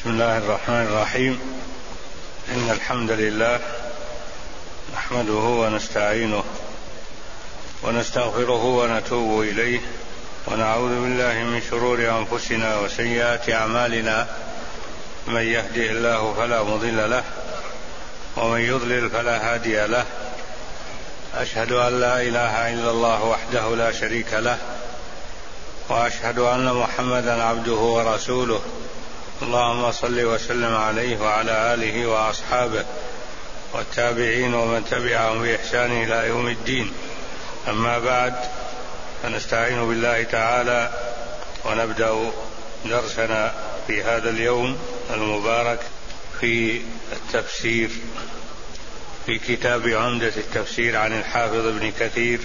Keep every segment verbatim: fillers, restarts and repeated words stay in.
بسم الله الرحمن الرحيم. إن الحمد لله نحمده ونستعينه ونستغفره ونتوب إليه ونعوذ بالله من شرور أنفسنا وسيئات أعمالنا، من يهده الله فلا مضل له ومن يضلل فلا هادي له. أشهد أن لا إله إلا الله وحده لا شريك له، وأشهد أن محمدا عبده ورسوله. اللهم صل وسلم عليه وعلى آله وأصحابه والتابعين ومن تبعهم بإحسان إلى يوم الدين. أما بعد، فنستعين بالله تعالى ونبدأ درسنا في هذا اليوم المبارك في التفسير في كتاب عمدة التفسير عن الحافظ ابن كثير،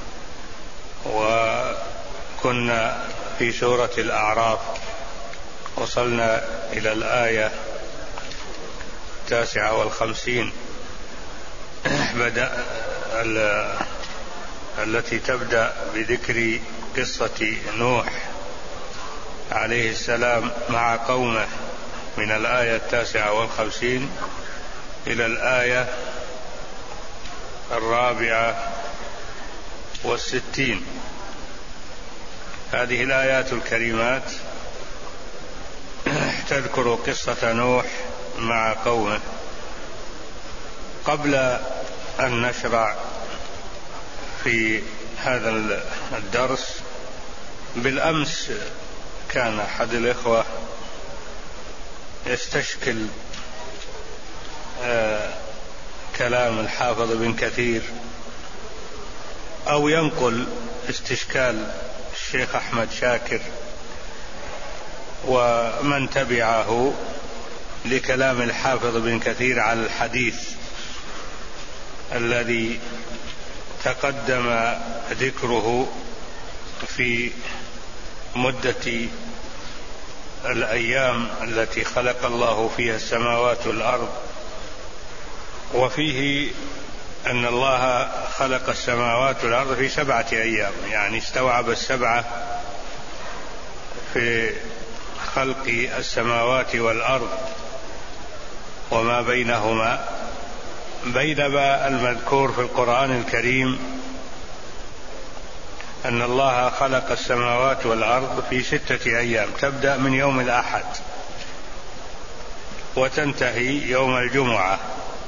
وكنا في سورة الأعراف، وصلنا إلى الآية التاسعة والخمسين بدأ التي تبدأ بذكر قصة نوح عليه السلام مع قومه، من الآية التاسعة والخمسين إلى الآية الرابعة والستين. هذه الآيات الكريمات تذكر قصة نوح مع قومه. قبل أن نشرع في هذا الدرس، بالأمس كان أحد الإخوة يستشكل آه كلام الحافظ ابن كثير، أو ينقل استشكال الشيخ أحمد شاكر ومن تبعه لكلام الحافظ ابن كثير على الحديث الذي تقدم ذكره في مدة الأيام التي خلق الله فيها السماوات والأرض، وفيه أن الله خلق السماوات والأرض في سبعة أيام، يعني استوعب السبعة في خلق السماوات والأرض وما بينهما، بينما المذكور في القرآن الكريم أن الله خلق السماوات والأرض في ستة أيام، تبدأ من يوم الأحد وتنتهي يوم الجمعة.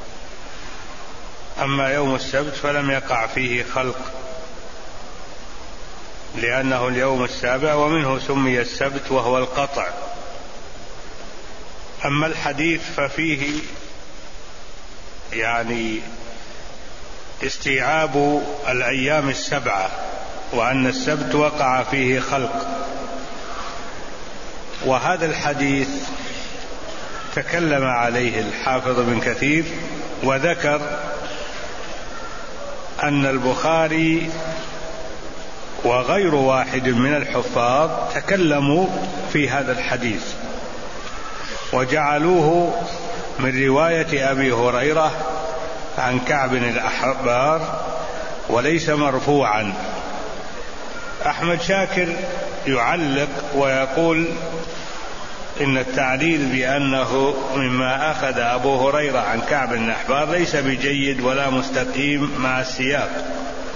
أما يوم السبت فلم يقع فيه خلق، لأنه اليوم السابع، ومنه سمي السبت وهو القطع. أما الحديث ففيه يعني استيعاب الأيام السبعة، وأن السبت وقع فيه خلق. وهذا الحديث تكلم عليه الحافظ ابن كثير، وذكر أن البخاري وغير واحد من الحفاظ تكلموا في هذا الحديث وجعلوه من رواية أبي هريرة عن كعب الأحبار وليس مرفوعا. أحمد شاكر يعلق ويقول إن التعليل بأنه مما أخذ أبو هريرة عن كعب الأحبار ليس بجيد ولا مستقيم مع السياق.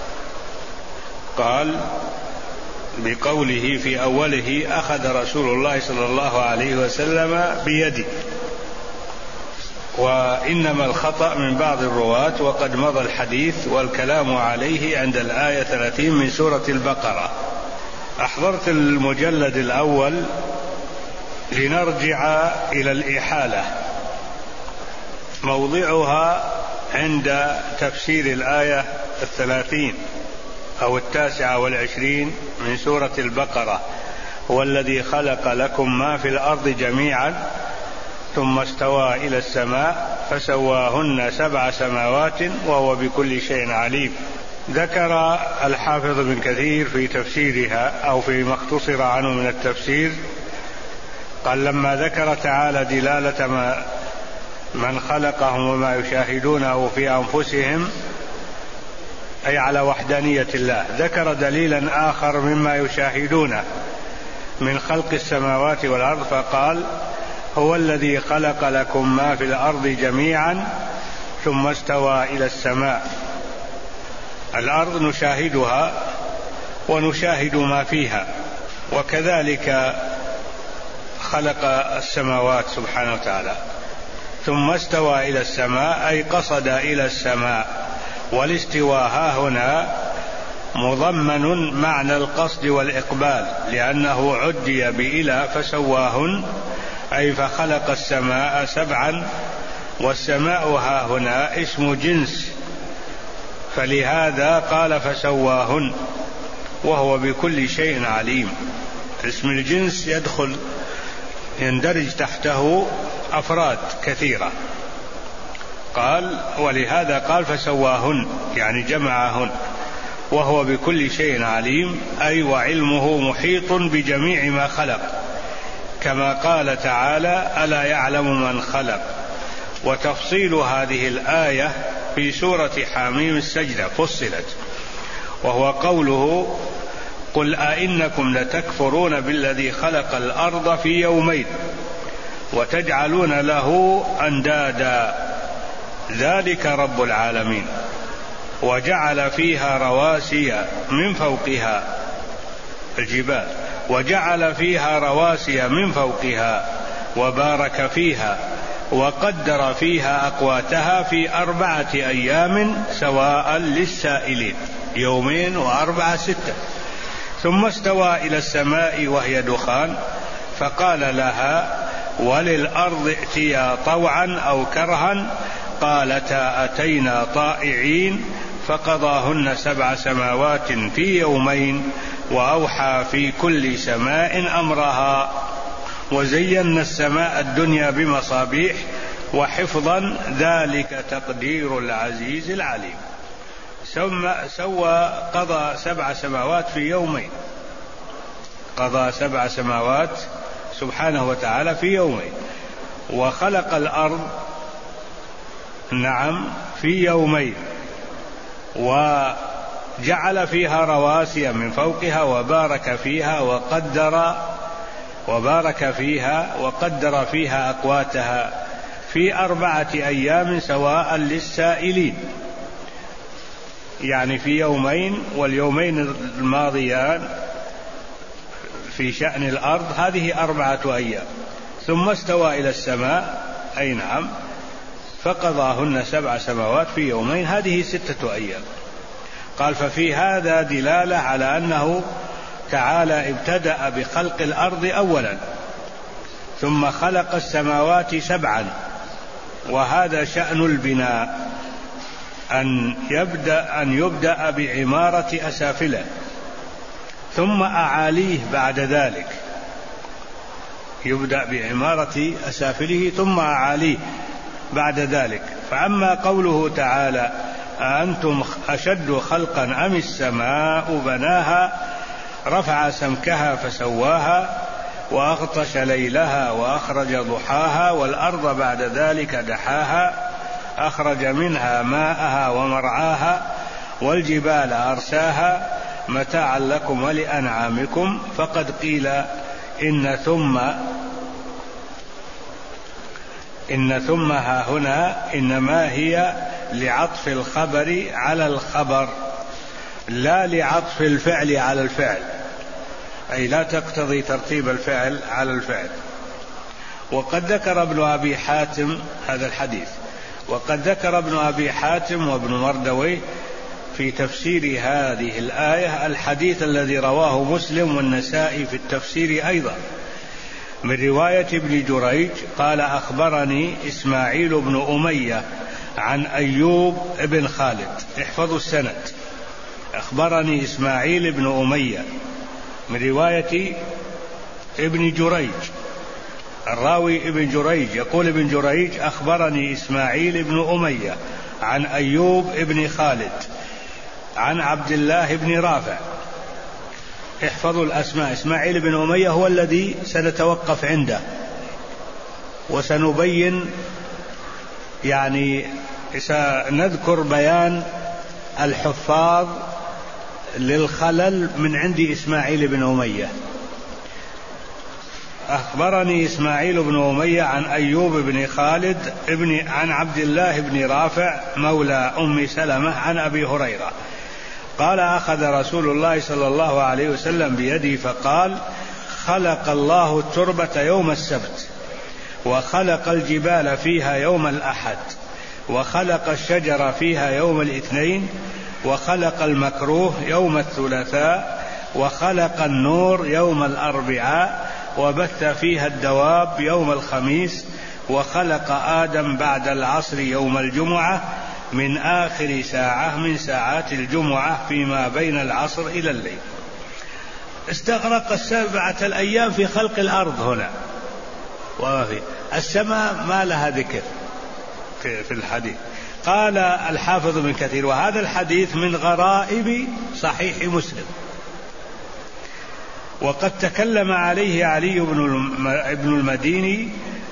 قال بقوله في أوله: أخذ رسول الله صلى الله عليه وسلم بيدي، وإنما الخطأ من بعض الرواة، وقد مضى الحديث والكلام عليه عند الآية ثلاثين من سورة البقرة. أحضرت المجلد الأول لنرجع إلى الإحالة، موضعها عند تفسير الآية الثلاثين أو التاسعة والعشرين من سورة البقرة: هو الذي خلق لكم ما في الأرض جميعا ثم استوى إلى السماء فسواهن سبع سماوات وهو بكل شيء عليم. ذكر الحافظ ابن كثير في تفسيرها أو فيما اختصر عنه من التفسير، قال: لما ذكر تعالى دلالة ما من خلقهم وما يشاهدونه في أنفسهم، أي على وحدانية الله، ذكر دليلا آخر مما يشاهدونه من خلق السماوات والأرض، فقال: هو الذي خلق لكم ما في الأرض جميعا ثم استوى إلى السماء. الأرض نشاهدها ونشاهد ما فيها، وكذلك خلق السماوات سبحانه وتعالى. ثم استوى إلى السماء أي قصد إلى السماء، والاستواء ها هنا مضمن معنى القصد والإقبال، لأنه عدي بإلى فسواهن أي فخلق السماء سبعا، والسماء ها هنا اسم جنس، فلهذا قال فسواهن، وهو بكل شيء عليم. اسم الجنس يدخل يندرج تحته أفراد كثيرة، قال ولهذا قال فسواهن يعني جمعهن، وهو بكل شيء عليم أي وعلمه محيط بجميع ما خلق، كما قال تعالى ألا يعلم من خلق. وتفصيل هذه الآية في سورة حميم السجدة فصلت، وهو قوله قل أئنكم لتكفرون بالذي خلق الأرض في يومين وتجعلون له أندادا ذلك رب العالمين وجعل فيها رواسي من فوقها الجبال وجعل فيها رواسي من فوقها وبارك فيها وقدر فيها أقواتها في أربعة أيام سواء للسائلين، يومين وأربعة ستة. ثم استوى إلى السماء وهي دخان فقال لها وللأرض ائتيا طوعا أو كرها قالتا أتينا طائعين فقضاهن سبع سماوات في يومين وأوحى في كل سماء أمرها وزينا السماء الدنيا بمصابيح وحفظا ذلك تقدير العزيز العليم. سوى قضى سبع سماوات في يومين، قضى سبع سماوات سبحانه وتعالى في يومين، وخلق الأرض نعم في يومين، وجعل فيها رواسي من فوقها وبارك فيها وقدر وبارك فيها وقدر فيها أقواتها في أربعة أيام سواء للسائلين، يعني في يومين، واليومين الماضيان في شأن الأرض هذه أربعة أيام. ثم استوى إلى السماء أي نعم فقضاهن سبع سماوات في يومين، هذه ستة أيام. قال ففي هذا دلالة على أنه تعالى ابتدأ بخلق الأرض أولا ثم خلق السماوات سبعا، وهذا شأن البناء أن يبدأ, أن يبدأ بعمارة أسافله ثم أعاليه بعد ذلك، يبدأ بعمارة أسافله ثم أعاليه بعد ذلك. فأما قوله تعالى أأنتم أشد خلقا أم السماء بناها رفع سمكها فسواها وأغطش ليلها وأخرج ضحاها والأرض بعد ذلك دحاها أخرج منها ماءها ومرعاها والجبال أرساها متاعا لكم ولأنعامكم. فقد قيل إن ثم إن ثم ها هنا إنما هي لعطف الخبر على الخبر لا لعطف الفعل على الفعل، أي لا تقتضي ترتيب الفعل على الفعل. وقد ذكر ابن أبي حاتم هذا الحديث، وقد ذكر ابن أبي حاتم وابن مردويه في تفسير هذه الآية الحديث الذي رواه مسلم والنسائي في التفسير أيضا من رواية ابن جريج قال أخبرني إسماعيل بن أمية عن أيوب بن خالد. احفظوا السند، أخبرني إسماعيل بن أمية من رواية ابن جريج، الراوي ابن جريج يقول ابن جريج أخبرني إسماعيل بن أمية عن أيوب بن خالد عن عبد الله بن رافع. احفظوا الأسماء، إسماعيل بن أمية هو الذي سنتوقف عنده وسنبين يعني سنذكر بيان الحفاظ للخلل من عند إسماعيل بن أمية. أخبرني إسماعيل بن أمية عن أيوب بن خالد ابن عن عبد الله بن رافع مولى أم سلمة عن أبي هريرة قال أخذ رسول الله صلى الله عليه وسلم بيدي فقال خلق الله التربة يوم السبت وخلق الجبال فيها يوم الأحد وخلق الشجر فيها يوم الاثنين وخلق المكروه يوم الثلاثاء وخلق النور يوم الأربعاء وبث فيها الدواب يوم الخميس وخلق آدم بعد العصر يوم الجمعة من آخر ساعة من ساعات الجمعة فيما بين العصر إلى الليل. استغرق السبعة الأيام في خلق الأرض هنا، وفي السماء ما لها ذكر في الحديث. قال الحافظ ابن كثير وهذا الحديث من غرائب صحيح مسلم، وقد تكلم عليه علي بن المديني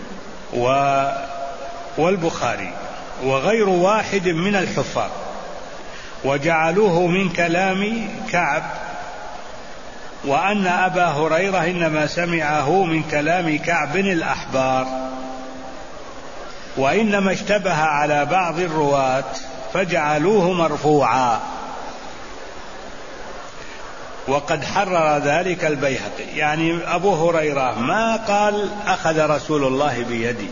والبخاري وغير واحد من الحفاظ، وجعلوه من كلام كعب، وأن أبا هريرة إنما سمعه من كلام كعب الأحبار، وإنما اشتبه على بعض الرواة فجعلوه مرفوعا، وقد حرر ذلك البيهقي. يعني أبو هريرة ما قال أخذ رسول الله بيدي،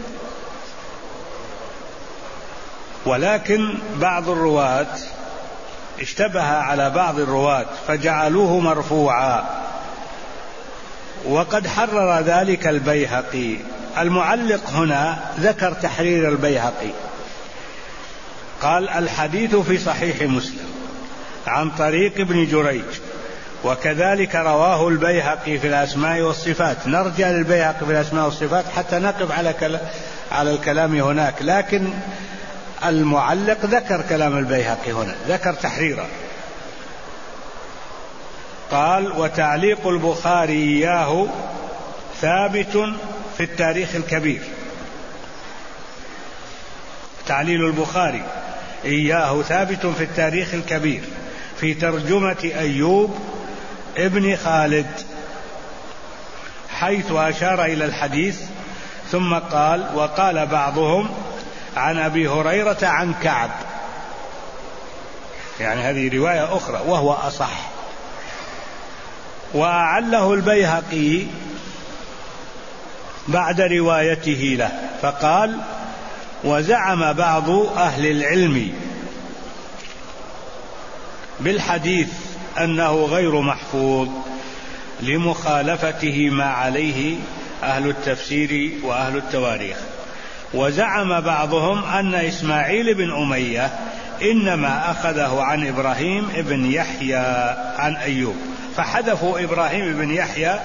ولكن بعض الرواة اشتبه على بعض الرواة فجعلوه مرفوعا، وقد حرر ذلك البيهقي. المعلق هنا ذكر تحرير البيهقي، قال الحديث في صحيح مسلم عن طريق ابن جريج، وكذلك رواه البيهقي في الأسماء والصفات. نرجع للبيهقي في الأسماء والصفات حتى نقف على كلا على الكلام هناك، لكن المعلق ذكر كلام البيهقي هنا، ذكر تحريره. قال وتعليق البخاري إياه ثابت في التاريخ الكبير. تعليل البخاري إياه ثابت في التاريخ الكبير في ترجمة أيوب ابن خالد، حيث أشار إلى الحديث ثم قال وقال بعضهم عن أبي هريرة عن كعب، يعني هذه رواية أخرى وهو أصح. وأعله البيهقي بعد روايته له فقال وزعم بعض أهل العلم بالحديث أنه غير محفوظ لمخالفته ما عليه أهل التفسير وأهل التواريخ. وزعم بعضهم أن إسماعيل بن أمية إنما أخذه عن إبراهيم بن يحيى عن أيوب، فحذفوا إبراهيم بن يحيى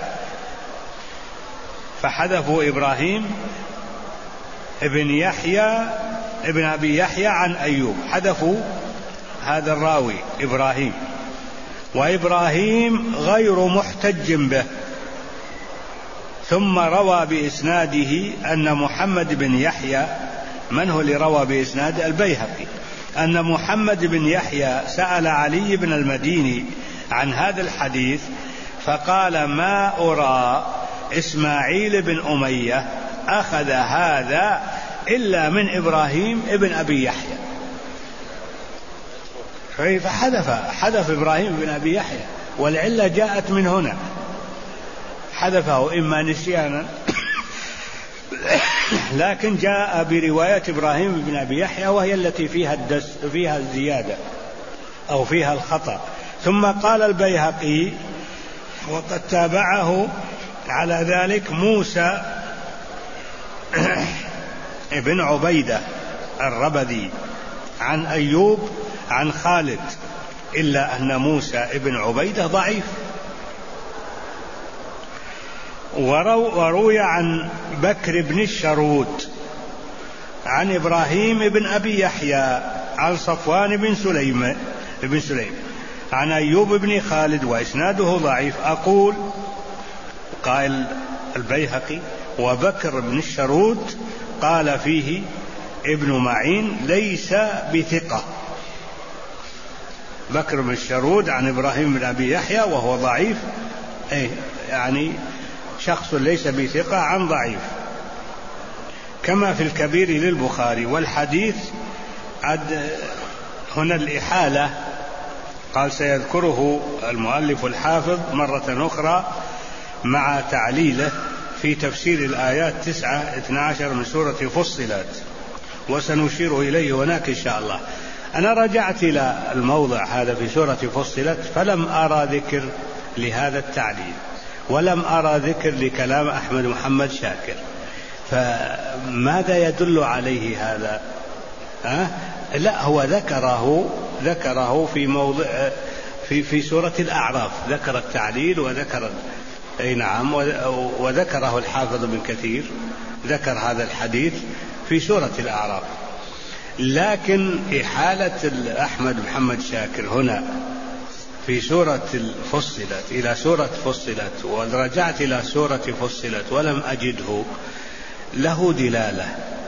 فحذفوا إبراهيم ابن يحيى ابن أبي يحيى عن أيوب، حذفوا هذا الراوي إبراهيم، وإبراهيم غير محتج به. ثم روى بإسناده أن محمد بن يحيى، من هو اللي روى بإسناد البيهقي، أن محمد بن يحيى سأل علي بن المديني عن هذا الحديث فقال ما أرى إسماعيل بن أمية أخذ هذا إلا من إبراهيم ابن أبي يحيى، فحذف حذف إبراهيم بن أبي يحيى، والعلة جاءت من هنا، حذفه إما نسيانا لكن جاء برواية إبراهيم بن أبي يحيى وهي التي فيها الدس فيها الزيادة أو فيها الخطأ. ثم قال البيهقي وقد تابعه على ذلك موسى ابن عبيدة الربذي عن أيوب عن خالد، إلا أن موسى ابن عبيدة ضعيف. وروي عن بكر بن الشرود عن إبراهيم بن أبي يحيى عن صفوان بن سليم بن سليم عن أيوب بن خالد وإسناده ضعيف. أقول قال البيهقي وبكر بن الشرود قال فيه ابن معين ليس بثقة. بكر بن الشرود عن إبراهيم بن أبي يحيى وهو ضعيف، يعني شخص ليس بثقة عن ضعيف، كما في الكبير للبخاري. والحديث عد هنا الإحالة قال سيذكره المؤلف الحافظ مرة أخرى مع تعليله في تفسير الآيات تسعة اثنا عشر من سورة فصلت، وسنشير إليه هناك إن شاء الله. أنا رجعت إلى الموضع هذا في سورة فصلت فلم أرى ذكر لهذا التعليل، ولم أرى ذكر لكلام أحمد محمد شاكر، فماذا يدل عليه هذا؟ أه؟ لا، هو ذكره ذكره في موضع في في سورة الأعراف، ذكر التعليل وذكر أي نعم وذكره الحافظ بن كثير، ذكر هذا الحديث في سورة الأعراف. لكن إحالة أحمد محمد شاكر هنا في سورة فصلت إلى سورة فصلت، ورجعت إلى سورة فصلت ولم أجده له دلالة.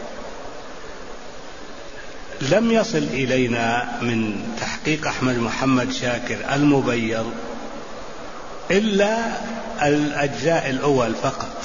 لم يصل إلينا من تحقيق أحمد محمد شاكر المبيض إلا الأجزاء الأول فقط.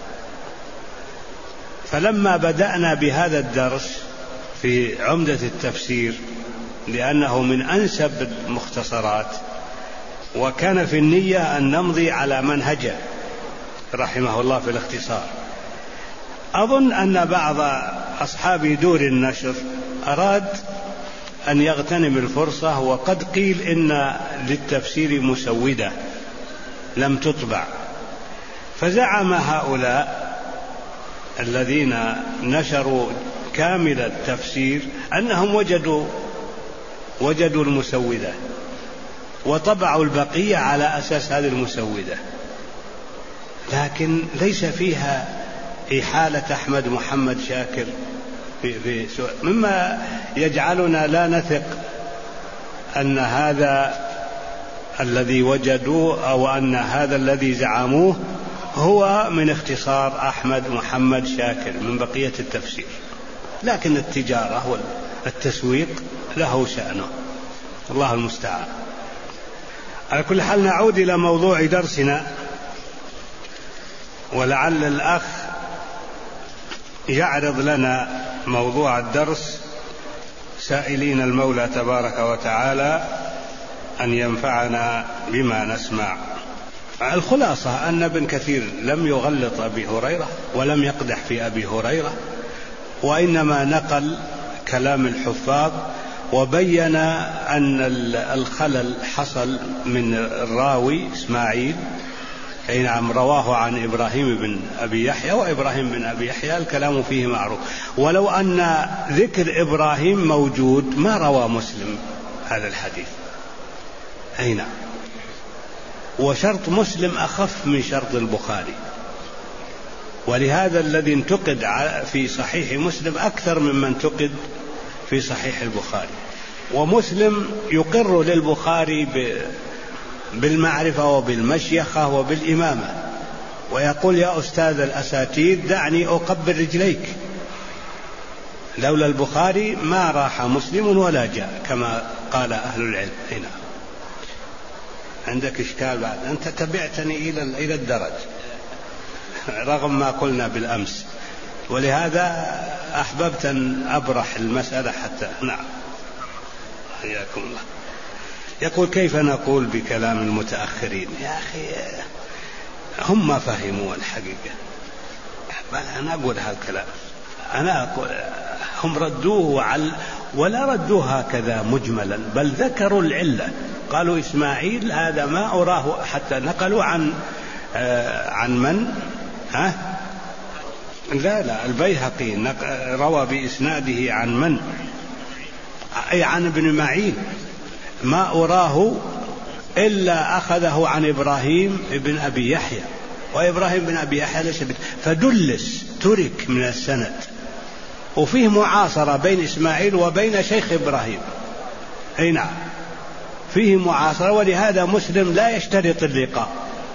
فلما بدأنا بهذا الدرس في عمدة التفسير، لأنه من أنسب المختصرات، وكان في النية أن نمضي على منهجه رحمه الله في الاختصار، أظن أن بعض أصحاب دور النشر أراد أن يغتنم الفرصة، وقد قيل إن للتفسير مسودة لم تطبع، فزعم هؤلاء الذين نشروا كامل التفسير أنهم وجدوا وجدوا المسودة وطبعوا البقية على أساس هذه المسودة، لكن ليس فيها إحالة أحمد محمد شاكر في في مما يجعلنا لا نثق أن هذا الذي وجدوه أو أن هذا الذي زعموه هو من اختصار أحمد محمد شاكر من بقية التفسير. لكن التجارة والتسويق له شأنه، الله المستعان. على كل حال نعود إلى موضوع درسنا، ولعل الأخ يعرض لنا موضوع الدرس سائلين المولى تبارك وتعالى أن ينفعنا بما نسمع. الخلاصة أن ابن كثير لم يغلط أبي هريرة ولم يقدح في أبي هريرة، وإنما نقل كلام الحفاظ وبين أن الخلل حصل من الراوي إسماعيل، أي نعم، رواه عن إبراهيم بن أبي يحيى، وإبراهيم بن أبي يحيى الكلام فيه معروف، ولو أن ذكر إبراهيم موجود ما روى مسلم هذا الحديث، أي نعم، وشرط مسلم أخف من شرط البخاري، ولهذا الذي انتقد في صحيح مسلم أكثر ممن انتقد في صحيح البخاري. ومسلم يقر للبخاري بالمعرفة وبالمشيخة وبالإمامة، ويقول يا أستاذ الأساتيد دعني أقبل رجليك، لولا البخاري ما راح مسلم ولا جاء كما قال أهل العلم. هنا عندك إشكال بعد، أنت تبعتني إلى إلى الدرج رغم ما قلنا بالأمس، ولهذا أحببت أن أبرح المسألة حتى نعم. حياكم الله. يقول كيف نقول بكلام المتأخرين؟ يا أخي هم ما فهموا الحقيقة، أنا أقول هالكلام، أنا أقول هم ردوه على ولا ردوه هكذا مجملا، بل ذكروا العلة، قالوا إسماعيل هذا ما أراه، حتى نقلوا عن آه عن من ها لا لا البيهقي روى بإسناده عن من أي عن ابن معين، ما أراه إلا أخذه عن إبراهيم بن أبي يحيى، وإبراهيم بن أبي يحيى ليس بت... فدلس ترك من السند، وفيه معاصرة بين إسماعيل وبين شيخ إبراهيم، أي نعم فيه معاصرة، ولهذا مسلم لا يشترط اللقاء،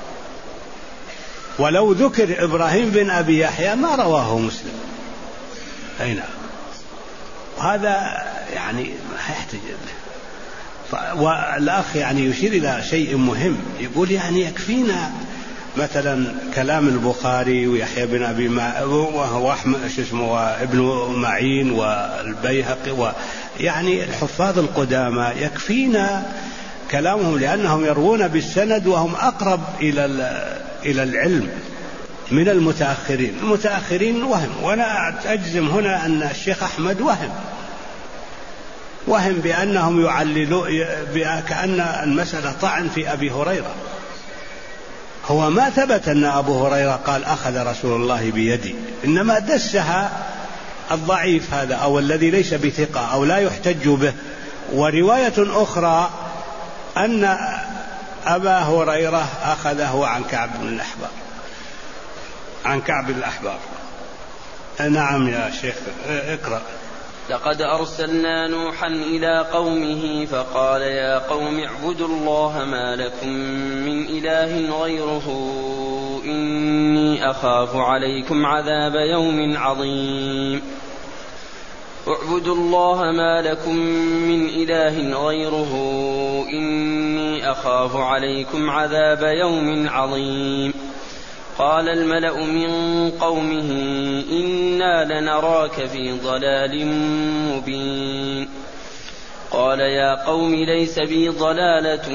ولو ذكر إبراهيم بن أبي يحيى ما رواه مسلم، أي نعم، هذا يعني ما يحتاج. والأخ يعني يشير إلى شيء مهم، يقول يعني يكفينا مثلا كلام البخاري ويحيى بن أبي وأحمد وابن معين والبيهقي و يعني الحفاظ القدامى يكفينا كلامهم، لأنهم يروون بالسند وهم أقرب إلى إلى العلم من المتأخرين. المتأخرين وهم، وأنا أجزم هنا أن الشيخ أحمد وهم وهم بأنهم يعللوا كأن المسألة طعن في أبي هريرة. هو ما ثبت أن أبو هريرة قال أخذ رسول الله بيدي، إنما دسها الضعيف هذا أو الذي ليس بثقة أو لا يحتج به. ورواية أخرى أن أبا هريرة أخذه عن كعب بن الأحبار عن كعب الأحبار. نعم يا شيخ اقرأ. لقد أرسلنا نوحا إلى قومه فقال يا قوم اعبدوا الله ما لكم من إله غيره إني أخاف عليكم عذاب يوم عظيم. اعبدوا الله ما لكم من إله غيره إني أخاف عليكم عذاب يوم عظيم. قال الملأ من قومه إنا لنراك في ضلال مبين. قال يا قوم ليس بي ضلالة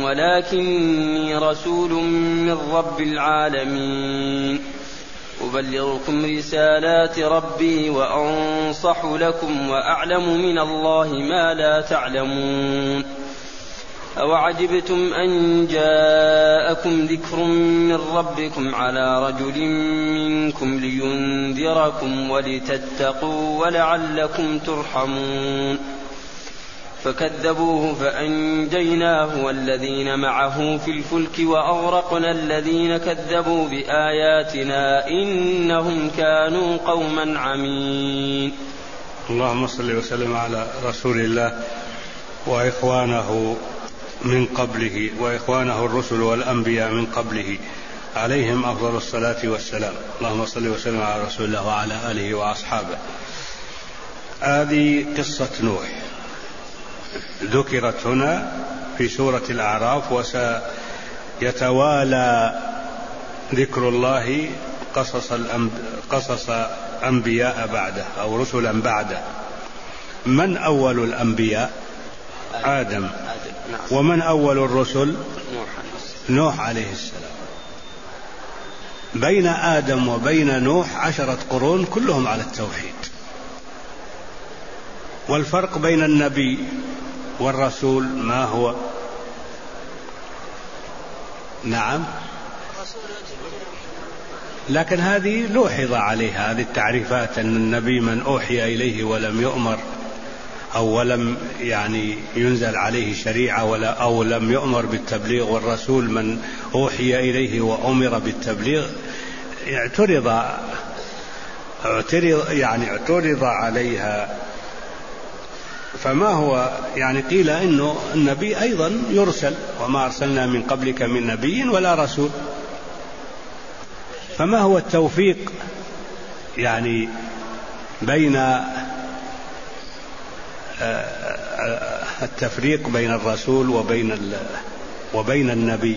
ولكني رسول من رب العالمين أبلغكم رسالات ربي وأنصح لكم وأعلم من الله ما لا تعلمون. أوعجبتم أن جاءكم ذكر من ربكم على رجل منكم لينذركم ولتتقوا ولعلكم ترحمون. فكذبوه فأنجيناه والذين معه في الفلك وأغرقنا الذين كذبوا بآياتنا إنهم كانوا قوما عمين. اللهم صل وسلم على رسول الله وإخوانه من قبله وإخوانه الرسل والأنبياء من قبله عليهم أفضل الصلاة والسلام. اللهم صل وسلم على رسول الله وعلى آله وأصحابه. هذه قصة نوح ذكرت هنا في سورة الأعراف، وسيتوالى ذكر الله قصص, قصص أنبياء بعده أو رسلا بعده. من أول الأنبياء؟ آدم. ومن أول الرسل؟ نوح عليه السلام. بين آدم وبين نوح عشرة قرون كلهم على التوحيد. والفرق بين النبي والرسول ما هو؟ نعم، لكن هذه لوحظ عليها هذه التعريفات، أن النبي من أوحي إليه ولم يؤمر أو ولم يعني ينزل عليه شريعة ولا أو لم يؤمر بالتبليغ، والرسول من أوحي إليه وأمر بالتبليغ. اعترض اعترض يعني اعترض عليها. فما هو يعني قيل إنه النبي أيضا يرسل، وما أرسلنا من قبلك من نبي ولا رسول. فما هو التوفيق يعني بين التفريق بين الرسول وبين وبين النبي؟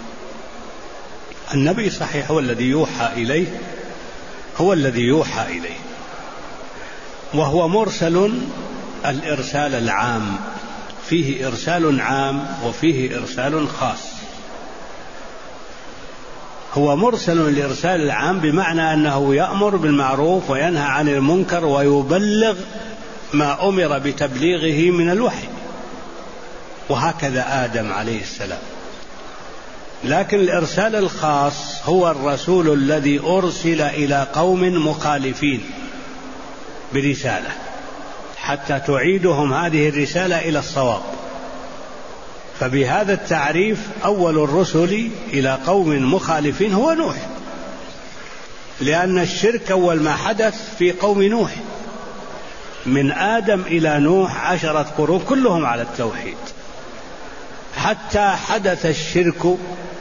النبي صحيح هو الذي يوحى إليه هو الذي يوحى إليه وهو مرسل الإرسال العام، فيه إرسال عام وفيه إرسال خاص. هو مرسل الإرسال العام بمعنى أنه يأمر بالمعروف وينهى عن المنكر ويبلغ ما أمر بتبليغه من الوحي، وهكذا آدم عليه السلام. لكن الإرسال الخاص هو الرسول الذي أرسل إلى قوم مخالفين برسالة حتى تعيدهم هذه الرسالة إلى الصواب. فبهذا التعريف أول الرسل إلى قوم مخالفين هو نوح، لأن الشرك أول ما حدث في قوم نوح. من آدم إلى نوح عشرة قرون كلهم على التوحيد، حتى حدث الشرك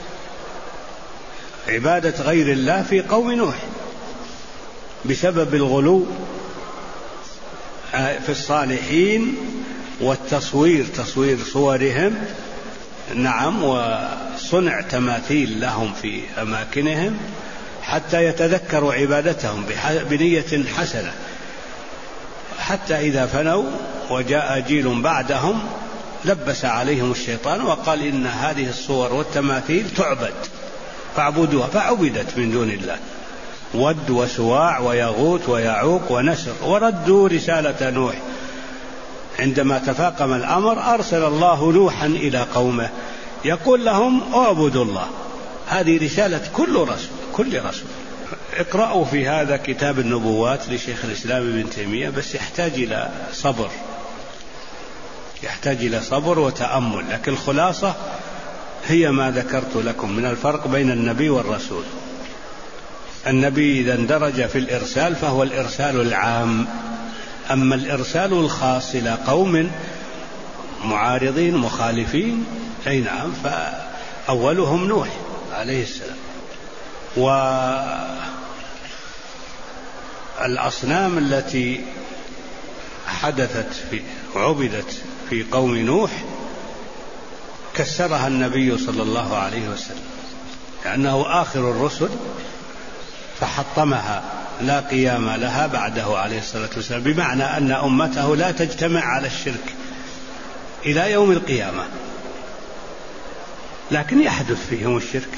عبادة غير الله في قوم نوح بسبب الغلو في الصالحين والتصوير تصوير صورهم نعم، وصنع تماثيل لهم في أماكنهم حتى يتذكروا عبادتهم بنية حسنة، حتى إذا فنوا وجاء جيل بعدهم لبس عليهم الشيطان وقال إن هذه الصور والتماثيل تعبد فاعبدوها، فعبدت من دون الله، ود وسواع ويغوث ويعوق ونسر. وردوا رسالة نوح عندما تفاقم الأمر، أرسل الله نوحا إلى قومه يقول لهم اعبدوا الله. هذه رسالة كل رسول كل رسول. اقرأوا في هذا كتاب النبوات لشيخ الإسلام ابن تيمية، بس يحتاج إلى صبر، يحتاج إلى صبر وتأمل، لكن الخلاصة هي ما ذكرت لكم من الفرق بين النبي والرسول. النبي إذا اندرج في الإرسال فهو الإرسال العام، أما الإرسال الخاص إلى قوم معارضين مخالفين أي نعم فأولهم نوح عليه السلام. والأصنام التي حدثت في عبدت في قوم نوح كسرها النبي صلى الله عليه وسلم لأنه آخر الرسل فحطمها، لا قيام لها بعده عليه الصلاة والسلام، بمعنى أن أمته لا تجتمع على الشرك إلى يوم القيامة، لكن يحدث فيهم الشرك.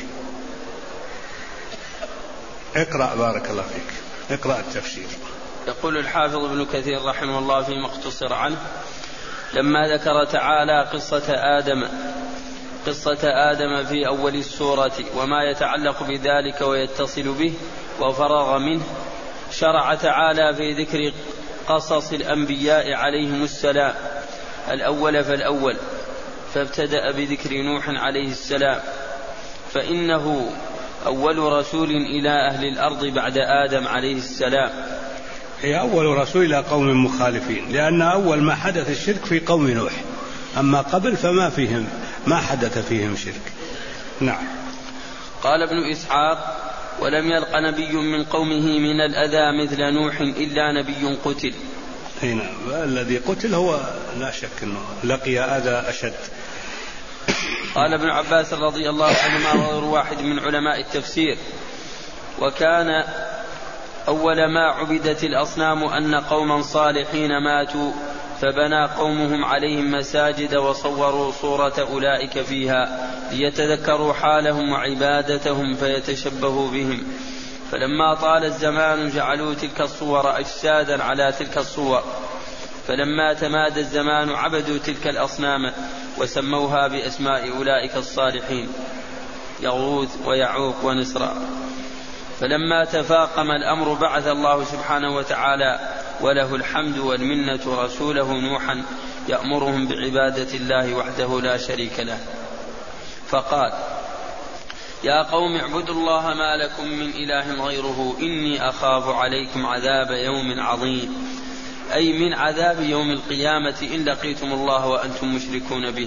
اقرأ بارك الله فيك، اقرأ التفسير. يقول الحافظ ابن كثير رحمه الله فيما اختصر عنه: لما ذكر تعالى قصة آدم قصة آدم في أول السورة وما يتعلق بذلك ويتصل به وفرغ منه، شرع تعالى في ذكر قصص الأنبياء عليهم السلام الأول فالأول، فابتدأ بذكر نوح عليه السلام، فإنه أول رسول إلى أهل الأرض بعد آدم عليه السلام. هي أول رسول إلى قوم مخالفين، لأن أول ما حدث الشرك في قوم نوح، أما قبل فما فيهم ما حدث فيهم شرك. نعم. قال ابن إسحاق: ولم يلق نبي من قومه من الأذى مثل نوح إلا نبي قتل. هنا الذي قتل هو لا شك أنه لقي أذى أشد. قال ابن عباس رضي الله عنهما وغير واحد من علماء التفسير: وكان أول ما عبدت الأصنام أن قوما صالحين ماتوا فبنى قومهم عليهم مساجد وصوروا صورة أولئك فيها ليتذكروا حالهم وعبادتهم فيتشبهوا بهم، فلما طال الزمان جعلوا تلك الصور أجسادا على تلك الصور، فلما تمادى الزمان عبدوا تلك الأصنام وسموها بأسماء أولئك الصالحين يغوث ويعوق ونسرا، فلما تفاقم الأمر بعث الله سبحانه وتعالى وله الحمد والمنة رسوله نوحا يأمرهم بعبادة الله وحده لا شريك له، فقال: يا قوم اعبدوا الله ما لكم من إله غيره إني أخاف عليكم عذاب يوم عظيم، أي من عذاب يوم القيامة إن لقيتم الله وأنتم مشركون به.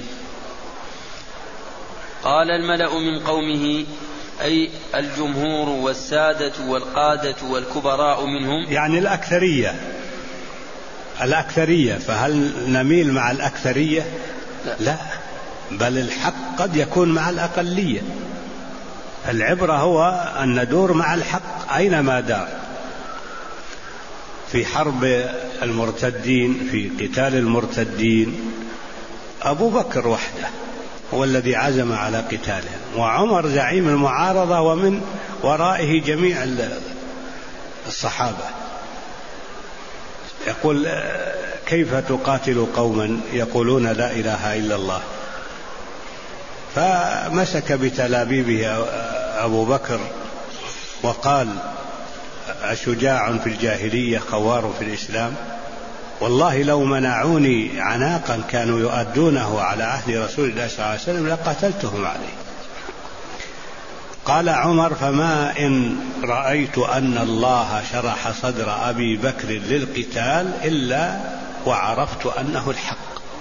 قال الملأ من قومه، أي الجمهور والسادة والقادة والكبراء منهم، يعني الأكثرية الأكثرية فهل نميل مع الأكثرية؟ لا, لا. بل الحق قد يكون مع الأقلية. العبرة هو أن ندور مع الحق أينما دار. في حرب المرتدين، في قتال المرتدين، أبو بكر وحده هو الذي عزم على قتالهم، وعمر زعيم المعارضة ومن ورائه جميع الصحابة. يقول: كيف تقاتل قوما يقولون لا إله إلا الله؟ فمسك بتلابيبه أبو بكر وقال: أشجاع في الجاهلية خوار في الإسلام؟ والله لو منعوني عناقا كانوا يؤدونه على عهد رسول الله صلى الله عليه وسلم لقتلتهم عليه. قال عمر: فما إن رأيت أن الله شرح صدر أبي بكر للقتال إلا وعرفت أنه الحق.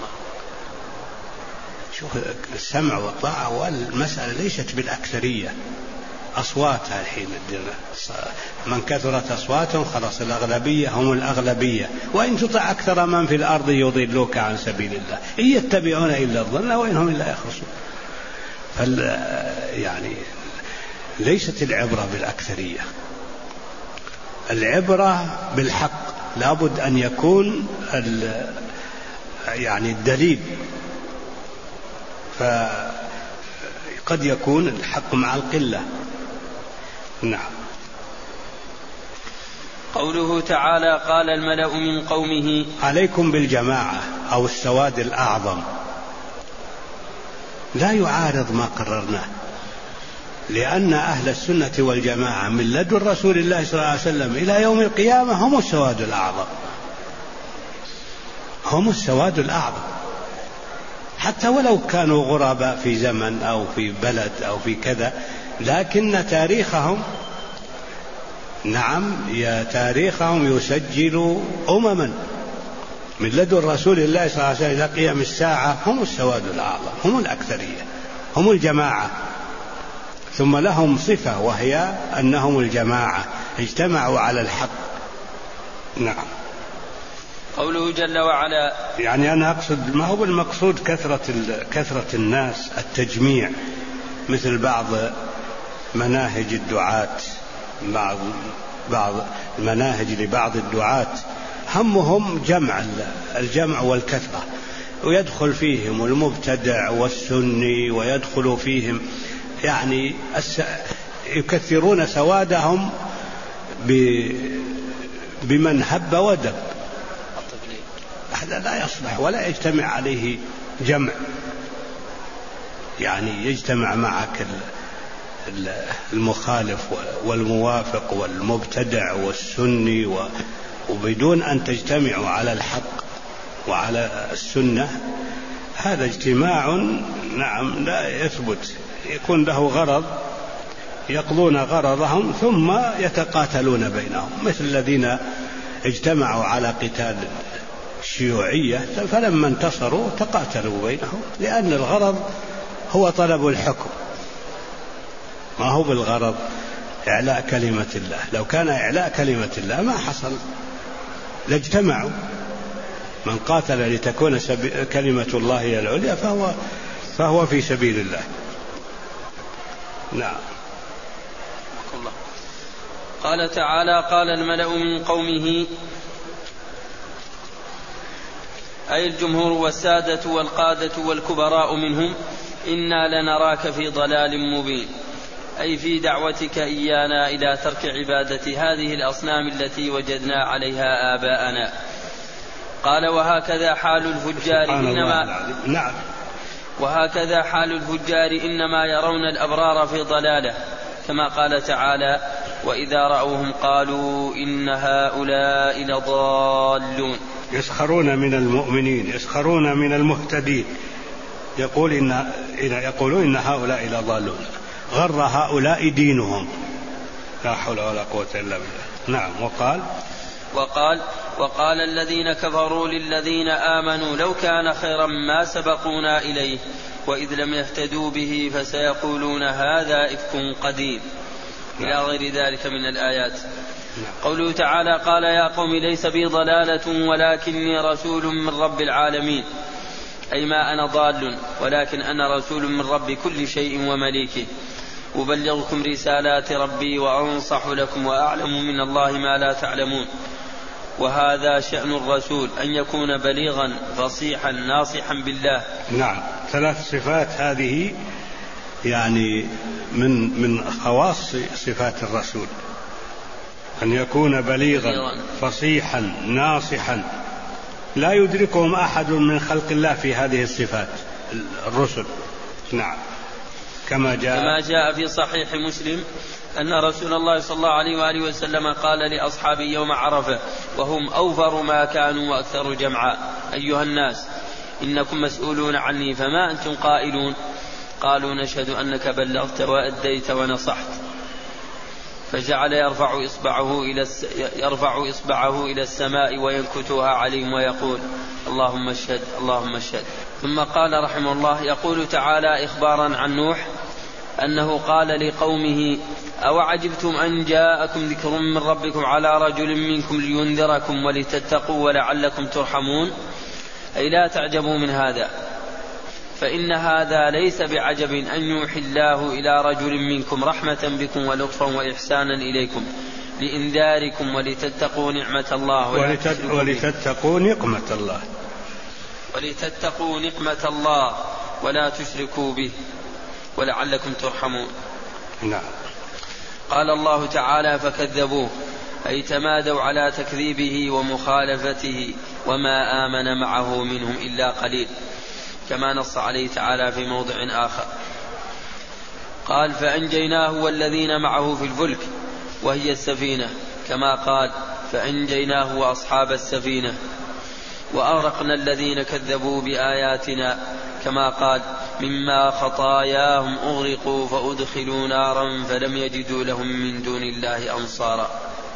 شوف السمع والطاعة، والمسألة ليست بالأكثرية أصواتها الحين. من كثرت أصواتهم خلاص الأغلبية هم الأغلبية، وإن تطع أكثر من في الأرض يضلوك عن سبيل الله إن يتبعون إلا الظن وإن هم إلا يخرصون. فال يعني ليست العبرة بالأكثرية، العبرة بالحق. لابد أن يكون يعني الدليل، فقد يكون الحق مع القلة. نعم. قوله تعالى قال الملأ من قومه عليكم بالجماعة أو السواد الأعظم لا يعارض ما قررناه، لأن أهل السنة والجماعة من لدن رسول الله صلى الله عليه وسلم إلى يوم القيامة هم السواد الأعظم، هم السواد الأعظم، حتى ولو كانوا غرباء في زمن أو في بلد أو في كذا، لكن تاريخهم نعم يا تاريخهم يسجل أمما من لدن رسول الله صلى الله عليه وسلم إلى قيام الساعة هم السواد الأعظم، هم الأكثرية، هم الجماعة. ثم لهم صفة وهي أنهم الجماعة، اجتمعوا على الحق. نعم. قوله جل وعلا يعني أنا أقصد ما هو بالمقصود كثرة كثرة الناس التجميع، مثل بعض مناهج الدعاة، بعض بعض المناهج لبعض الدعاة همهم جمع الجمع والكثرة، ويدخل فيهم المبتدع والسني، ويدخل فيهم يعني يكثرون سوادهم بمن هب ودب. هذا لا يصلح ولا يجتمع عليه جمع، يعني يجتمع معك المخالف والموافق والمبتدع والسني، وبدون أن تجتمعوا على الحق وعلى السنة، هذا اجتماع نعم لا يثبت، يكون له غرض، يقضون غرضهم ثم يتقاتلون بينهم، مثل الذين اجتمعوا على قتال الشيوعية فلما انتصروا تقاتلوا بينهم، لأن الغرض هو طلب الحكم، ما هو بالغرض إعلاء كلمة الله. لو كان إعلاء كلمة الله ما حصل، لاجتمعوا. من قاتل لتكون كلمة الله هي العليا فهو فهو في سبيل الله. نعم. قال تعالى قال الملأ من قومه، أي الجمهور والسادة والقادة والكبراء منهم، إنا لنراك في ضلال مبين، أي في دعوتك إيانا إلى ترك عبادة هذه الأصنام التي وجدنا عليها آباءنا. قال وهكذا حال الفجار إنما نعم. وهكذا حال الفجار إنما يرون الأبرار في ضلاله، كما قال تعالى وإذا رأوهم قالوا إن هؤلاء لضالون. يسخرون من المؤمنين، يسخرون من المهتدين، يقول إن يقولون إن هؤلاء لضالون، غر هؤلاء دينهم، لا حول ولا قوة إلا بالله. نعم. وقال وقال وقال الذين كفروا للذين آمنوا لو كان خيرا ما سبقونا إليه وإذ لم يهتدوا به فسيقولون هذا إفك قديم، إلى غير ذلك من الآيات. قوله تعالى قال يا قوم ليس بي ضلالة ولكني رسول من رب العالمين، أي ما أنا ضال ولكن أنا رسول من رب كل شيء ومليكه، أبلغكم رسالات ربي وأنصح لكم وأعلم من الله ما لا تعلمون. وهذا شأن الرسول أن يكون بليغا فصيحا ناصحا بالله. نعم. ثلاث صفات هذه يعني من من خواص صفات الرسول، أن يكون بليغا فصيحا ناصحا، لا يدركهم أحد من خلق الله في هذه الصفات الرسل. نعم. كما جاء كما جاء في صحيح مسلم أن رسول الله صلى الله عليه وآله وسلم قال لأصحابه يوم عرفة وهم أوفر ما كانوا وأكثر جمعا: أيها الناس إنكم مسؤولون عني فما أنتم قائلون؟ قالوا نشهد أنك بلغت وأديت ونصحت. فجعل يرفع إصبعه إلى الس... يرفع إصبعه إلى السماء وينكتها عليهم ويقول اللهم اشهد اللهم اشهد. ثم قال رحمه الله يقول تعالى إخبارا عن نوح أنه قال لقومه أو عجبتم أن جاءكم ذكر من ربكم على رجل منكم لينذركم ولتتقوا ولعلكم ترحمون، أي لا تعجبوا من هذا، فإن هذا ليس بعجب أن يوحي الله إلى رجل منكم رحمة بكم ولطفا وإحسانا إليكم لإنذاركم ولتتقوا نعمة الله ولتتقوا نقمة الله ولتتقوا نقمة الله ولا تشركوا به ولعلكم ترحمون. نعم. قال الله تعالى فكذبوه أي تمادوا على تكذيبه ومخالفته وما آمن معه منهم إلا قليل، كما نص عليه تعالى في موضع آخر. قال فأنجيناه والذين معه في الفلك وهي السفينة، كما قال فأنجيناه وأصحاب السفينة. وأغرقنا الذين كذبوا بآياتنا، كما قال مما خطاياهم أغرقوا فأدخلوا نارا فلم يجدوا لهم من دون الله أنصارا.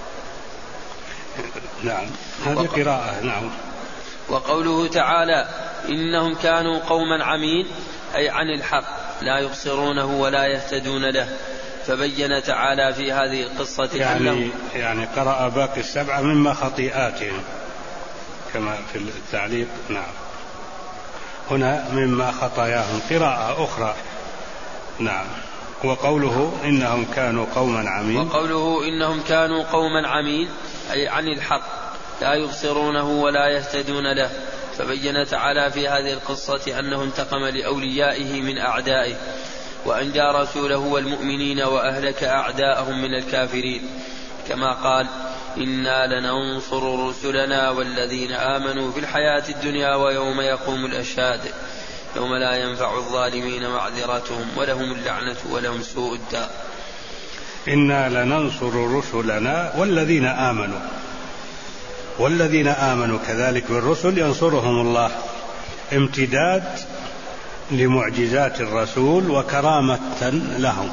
نعم، هذه قراءة. نعم. وقوله تعالى إنهم كانوا قوما عمين أي عن الحق لا يبصرونه ولا يهتدون له، فبين تعالى في هذه القصة يعني, يعني قرأ باقي السبعة مما خطيئاتهم كما في التعليق. نعم. هنا مما خطاياهم قراءة أخرى. نعم. وقوله إنهم كانوا قوما عمين وقوله إنهم كانوا قوما عمين أي عن الحق لا يبصرونه ولا يهتدون له، فبين تعالى في هذه القصة أنه انتقم لأوليائه من أعدائه وأنجى رسوله والمؤمنين وأهلك أعداءهم من الكافرين، كما قال إنا لننصر رسلنا والذين آمنوا في الحياة الدنيا ويوم يقوم الأشهاد يوم لا ينفع الظالمين معذرتهم ولهم اللعنة ولهم سوء الدار. إنا لننصر رسلنا والذين آمنوا، والذين آمنوا كذلك بالرسل ينصرهم الله، امتداد لمعجزات الرسول وكرامة لهم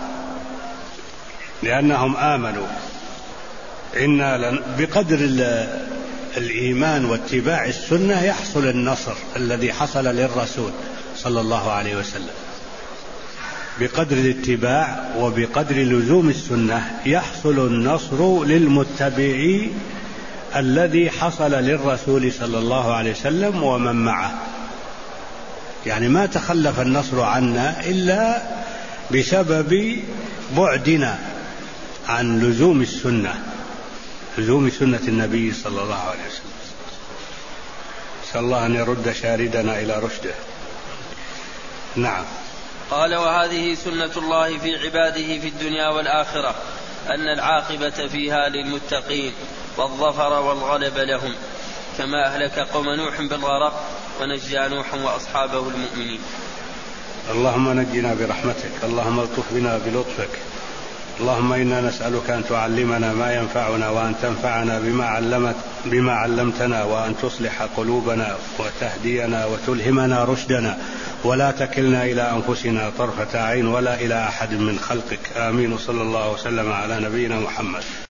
لأنهم آمنوا. إن بقدر الإيمان واتباع السنة يحصل النصر الذي حصل للرسول صلى الله عليه وسلم، بقدر الاتباع وبقدر لزوم السنة يحصل النصر للمتبعي الذي حصل للرسول صلى الله عليه وسلم ومن معه. يعني ما تخلف النصر عنا إلا بسبب بعدنا عن لزوم السنة، لزوم سنة النبي صلى الله عليه وسلم. نسأل الله أن يرد شاردنا إلى رشده. نعم. قال وهذه سنة الله في عباده في الدنيا والآخرة، أن العاقبة فيها للمتقين والظفر والغلب لهم، كما أهلك قوم نوح بالغرق ونجى نوحا وأصحابه المؤمنين. اللهم نجنا برحمتك، اللهم الطف بنا بلطفك، اللهم إنا نسألك أن تعلمنا ما ينفعنا وأن تنفعنا بما, علمت بما علمتنا، وأن تصلح قلوبنا وتهدينا وتلهمنا رشدنا، ولا تكلنا إلى أنفسنا طرفة عين ولا إلى أحد من خلقك. آمين. صلى الله وسلم على نبينا محمد.